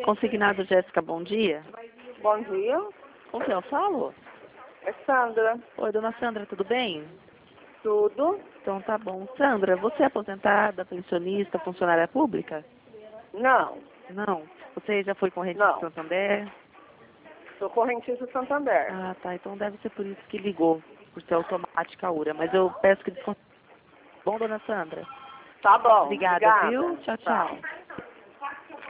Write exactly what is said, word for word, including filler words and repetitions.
Consignado Jéssica, bom dia. Bom dia, Com quem eu falo? é Sandra. Oi, dona Sandra, tudo bem? Tudo? Então tá bom. Sandra, você é aposentada, pensionista, funcionária pública? Não, Não. Você já foi corrente não. de Santander? Sou correntista Santander. Ah, tá. Então deve ser por isso que ligou, por ser automática a URA. Mas eu peço que desconte. Bom, dona Sandra? Tá bom, Obrigada, obrigada. viu? Tchau, tchau.